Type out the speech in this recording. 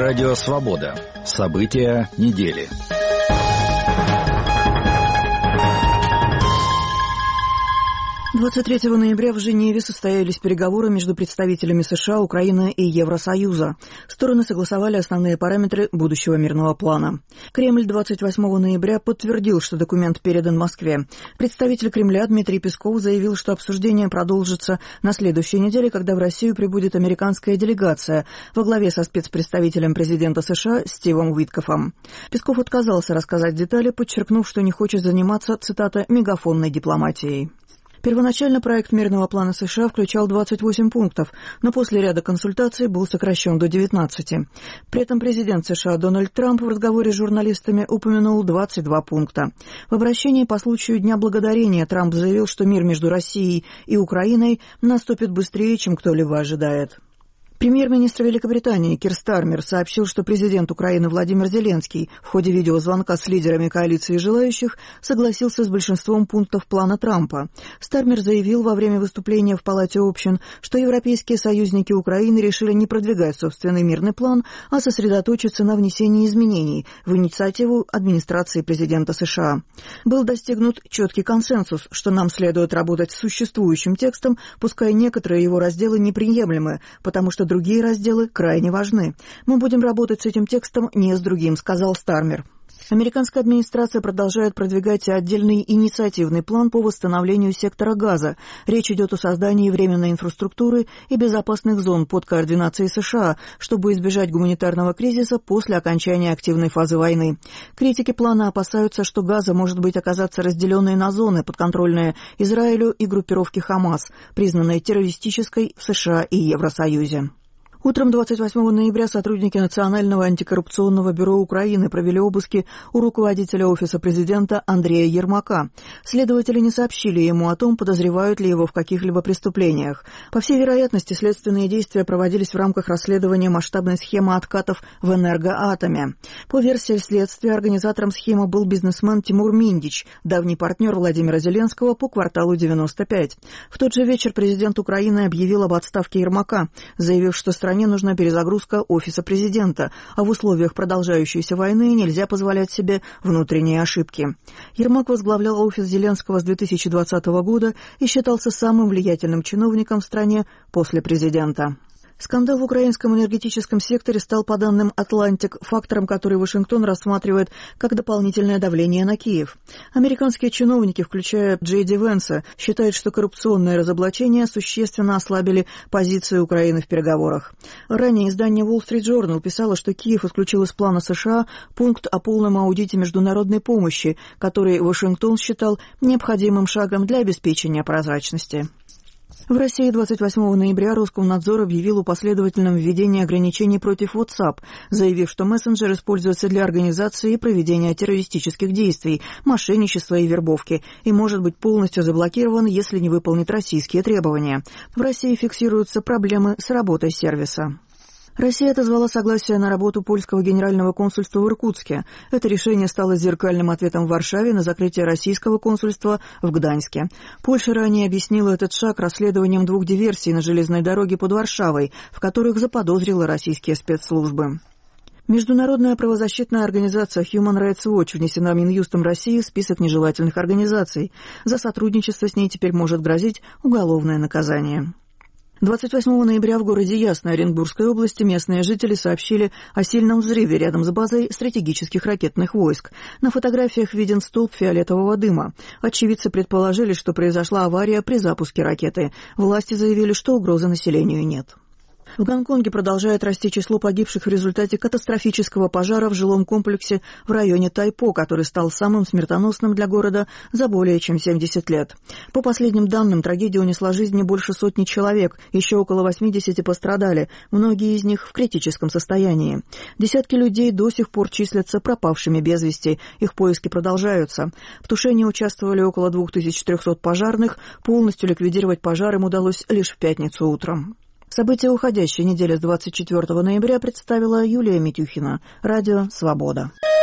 Радио «Свобода». События недели. «23 ноября в Женеве состоялись переговоры между представителями США, Украины и Евросоюза. Стороны согласовали основные параметры будущего мирного плана. Кремль 28 ноября подтвердил, что документ передан Москве. Представитель Кремля Дмитрий Песков заявил, что обсуждение продолжится на следующей неделе, когда в Россию прибудет американская делегация во главе со спецпредставителем президента США Стивом Уиткофом. Песков отказался рассказать детали, подчеркнув, что не хочет заниматься, цитата, «мегафонной дипломатией». Первоначально проект мирного плана США включал 28 пунктов, но после ряда консультаций был сокращен до 19. При этом президент США Дональд Трамп в разговоре с журналистами упомянул 22 пункта. В обращении по случаю Дня Благодарения Трамп заявил, что мир между Россией и Украиной наступит быстрее, чем кто-либо ожидает. Премьер-министр Великобритании Кир Стармер сообщил, что президент Украины Владимир Зеленский в ходе видеозвонка с лидерами коалиции желающих согласился с большинством пунктов плана Трампа. Стармер заявил во время выступления в Палате общин, что европейские союзники Украины решили не продвигать собственный мирный план, а сосредоточиться на внесении изменений в инициативу администрации президента США. Был достигнут четкий консенсус, что нам следует работать с существующим текстом, пускай некоторые его разделы неприемлемы, потому что другие разделы крайне важны. Мы будем работать с этим текстом, не с другим, сказал Стармер. Американская администрация продолжает продвигать отдельный инициативный план по восстановлению сектора Газа. Речь идет о создании временной инфраструктуры и безопасных зон под координацией США, чтобы избежать гуманитарного кризиса после окончания активной фазы войны. Критики плана опасаются, что Газа может быть оказаться разделенной на зоны, подконтрольные Израилю и группировке Хамас, признанной террористической в США и Евросоюзе. Утром 28 ноября сотрудники Национального антикоррупционного бюро Украины провели обыски у руководителя Офиса президента Андрея Ермака. Следователи не сообщили ему о том, подозревают ли его в каких-либо преступлениях. По всей вероятности, следственные действия проводились в рамках расследования масштабной схемы откатов в Энергоатоме. По версии следствия, организатором схемы был бизнесмен Тимур Миндич, давний партнер Владимира Зеленского по кварталу 95. В тот же вечер президент Украины объявил об отставке Ермака, заявив, что стране нужна перезагрузка Офиса президента, а в условиях продолжающейся войны нельзя позволять себе внутренние ошибки. Ермак возглавлял офис Зеленского с 2020 года и считался самым влиятельным чиновником в стране после президента. Скандал в украинском энергетическом секторе стал, по данным «Атлантик», фактором, который Вашингтон рассматривает как дополнительное давление на Киев. Американские чиновники, включая Джей Ди Венса, считают, что коррупционные разоблачения существенно ослабили позицию Украины в переговорах. Ранее издание Wall Street Journal писало, что Киев исключил из плана США пункт о полном аудите международной помощи, который Вашингтон считал необходимым шагом для обеспечения прозрачности. В России 28 ноября Роскомнадзор объявил о последовательном введении ограничений против WhatsApp, заявив, что мессенджер используется для организации и проведения террористических действий, мошенничества и вербовки и может быть полностью заблокирован, если не выполнит российские требования. В России фиксируются проблемы с работой сервиса. Россия отозвала согласие на работу польского генерального консульства в Иркутске. Это решение стало зеркальным ответом в Варшаве на закрытие российского консульства в Гданьске. Польша ранее объяснила этот шаг расследованием 2 диверсий на железной дороге под Варшавой, в которых заподозрила российские спецслужбы. Международная правозащитная организация Human Rights Watch внесена Минюстом России в список нежелательных организаций. За сотрудничество с ней теперь может грозить уголовное наказание. 28 ноября в городе Ясной Оренбургской области местные жители сообщили о сильном взрыве рядом с базой стратегических ракетных войск. На фотографиях виден столб фиолетового дыма. Очевидцы предположили, что произошла авария при запуске ракеты. Власти заявили, что угрозы населению нет. В Гонконге продолжает расти число погибших в результате катастрофического пожара в жилом комплексе в районе Тайпо, который стал самым смертоносным для города за более чем 70 лет. По последним данным, трагедия унесла жизни больше сотни человек, еще около 80 пострадали, многие из них в критическом состоянии. Десятки людей до сих пор числятся пропавшими без вести, их поиски продолжаются. В тушении участвовали около 2300 пожарных, полностью ликвидировать пожар им удалось лишь в пятницу утром. События уходящей недели с 24 ноября представила Юлия Митюхина. Радио «Свобода».